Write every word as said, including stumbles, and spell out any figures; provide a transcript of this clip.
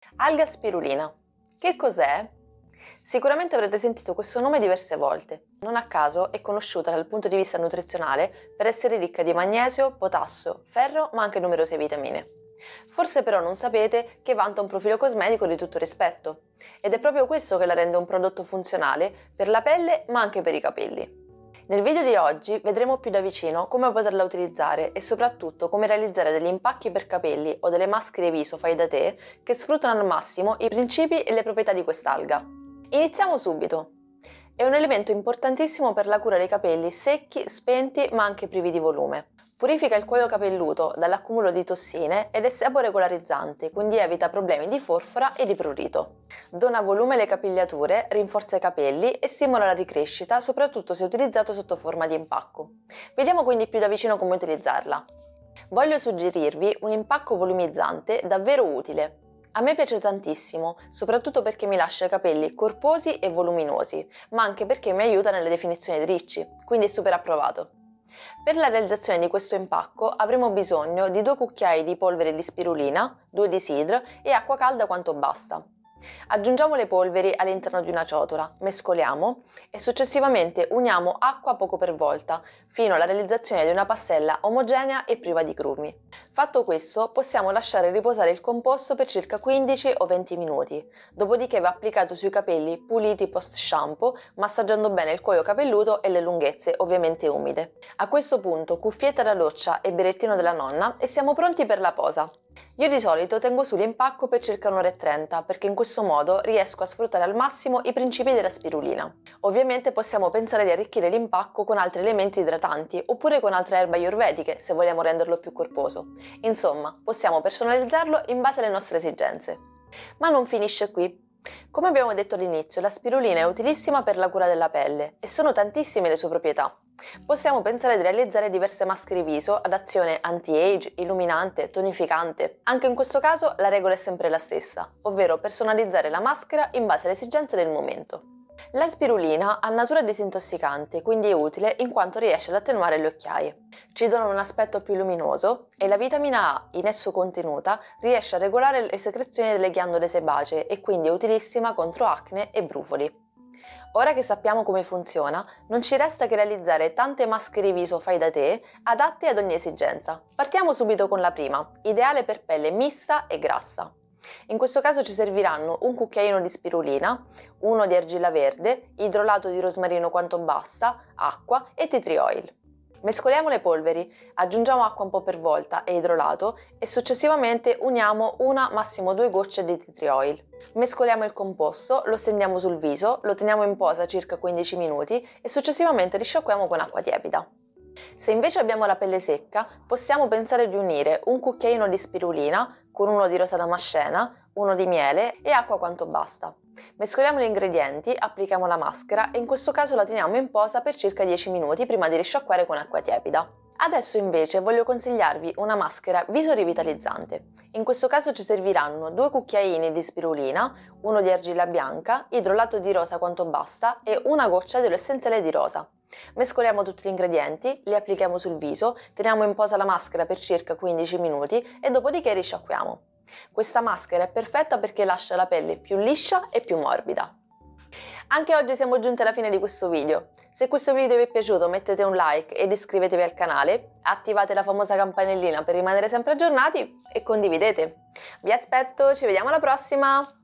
Alga spirulina. Che cos'è? Sicuramente avrete sentito questo nome diverse volte. Non a caso è conosciuta dal punto di vista nutrizionale per essere ricca di magnesio, potassio, ferro, ma anche numerose vitamine. Forse però non sapete che vanta un profilo cosmetico di tutto rispetto. Ed è proprio questo che la rende un prodotto funzionale per la pelle, ma anche per i capelli. Nel video di oggi vedremo più da vicino come poterla utilizzare e soprattutto come realizzare degli impacchi per capelli o delle maschere viso fai da te che sfruttano al massimo i principi e le proprietà di quest'alga. Iniziamo subito! È un elemento importantissimo per la cura dei capelli secchi, spenti ma anche privi di volume. Purifica il cuoio capelluto dall'accumulo di tossine ed è seborregolarizzante, quindi evita problemi di forfora e di prurito. Dona volume alle capigliature, rinforza i capelli e stimola la ricrescita, soprattutto se utilizzato sotto forma di impacco. Vediamo quindi più da vicino come utilizzarla. Voglio suggerirvi un impacco volumizzante davvero utile. A me piace tantissimo, soprattutto perché mi lascia i capelli corposi e voluminosi, ma anche perché mi aiuta nelle definizioni di ricci, quindi è super approvato. Per la realizzazione di questo impacco avremo bisogno di due cucchiai di polvere di spirulina, due di sidra e acqua calda quanto basta. Aggiungiamo le polveri all'interno di una ciotola, mescoliamo e successivamente uniamo acqua poco per volta fino alla realizzazione di una pastella omogenea e priva di grumi. Fatto questo, possiamo lasciare riposare il composto per circa quindici o venti minuti, dopodiché va applicato sui capelli puliti post shampoo, massaggiando bene il cuoio capelluto e le lunghezze ovviamente umide. A questo punto cuffietta da doccia e berrettino della nonna e siamo pronti per la posa. Io di solito tengo su l'impacco per circa un'ora e trenta perché in questo modo riesco a sfruttare al massimo i principi della spirulina. Ovviamente possiamo pensare di arricchire l'impacco con altri elementi idratanti oppure con altre erbe ayurvediche se vogliamo renderlo più corposo. Insomma, possiamo personalizzarlo in base alle nostre esigenze. Ma non finisce qui. Come abbiamo detto all'inizio, la spirulina è utilissima per la cura della pelle e sono tantissime le sue proprietà. Possiamo pensare di realizzare diverse maschere viso ad azione anti-age, illuminante, tonificante. Anche in questo caso la regola è sempre la stessa, ovvero personalizzare la maschera in base alle esigenze del momento. La spirulina ha natura disintossicante, quindi è utile in quanto riesce ad attenuare le occhiaie. Ci dona un aspetto più luminoso e la vitamina A in esso contenuta riesce a regolare le secrezioni delle ghiandole sebacee e quindi è utilissima contro acne e brufoli. Ora che sappiamo come funziona, non ci resta che realizzare tante maschere viso fai da te adatte ad ogni esigenza. Partiamo subito con la prima, ideale per pelle mista e grassa. In questo caso ci serviranno un cucchiaino di spirulina, uno di argilla verde, idrolato di rosmarino quanto basta, acqua e tea tree oil. Mescoliamo le polveri, aggiungiamo acqua un po' per volta e idrolato e successivamente uniamo una massimo due gocce di tea tree oil. Mescoliamo il composto, lo stendiamo sul viso, lo teniamo in posa circa quindici minuti e successivamente risciacquiamo con acqua tiepida. Se invece abbiamo la pelle secca, possiamo pensare di unire un cucchiaino di spirulina con uno di rosa damascena, uno di miele e acqua quanto basta. Mescoliamo gli ingredienti, applichiamo la maschera e in questo caso la teniamo in posa per circa dieci minuti prima di risciacquare con acqua tiepida. Adesso invece voglio consigliarvi una maschera viso rivitalizzante. In questo caso ci serviranno due cucchiaini di spirulina, uno di argilla bianca, idrolato di rosa quanto basta e una goccia dell'olio essenziale di rosa. Mescoliamo tutti gli ingredienti, li applichiamo sul viso, teniamo in posa la maschera per circa quindici minuti e dopodiché risciacquiamo. Questa maschera è perfetta perché lascia la pelle più liscia e più morbida. Anche oggi siamo giunti alla fine di questo video. Se questo video vi è piaciuto mettete un like ed iscrivetevi al canale, attivate la famosa campanellina per rimanere sempre aggiornati e condividete. Vi aspetto, ci vediamo alla prossima!